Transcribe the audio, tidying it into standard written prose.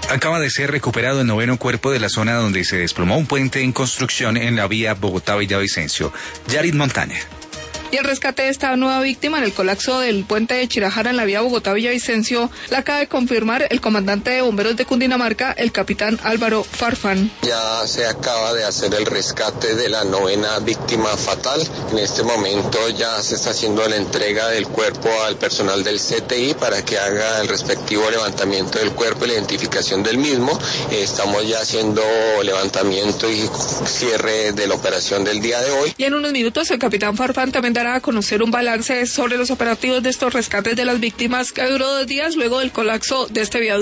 Acaba de ser recuperado el 9º cuerpo de la zona donde se desplomó un puente en construcción en la vía Bogotá-Villavicencio. Yarit Montaner. Y el rescate de esta nueva víctima en el colapso del puente de Chirajara en la vía Bogotá-Villavicencio la acaba de confirmar el comandante de bomberos de Cundinamarca, el capitán Álvaro Farfán. Ya se acaba de hacer el rescate de la 9ª víctima fatal. En este momento ya se está haciendo la entrega del cuerpo al personal del CTI para que haga el respectivo levantamiento del cuerpo y la identificación del mismo. Estamos ya haciendo levantamiento y cierre de la operación del día de hoy. Y en unos minutos el capitán Farfán también dará a conocer un balance sobre los operativos de estos rescates de las víctimas que duró 2 días luego del colapso de este viaducto.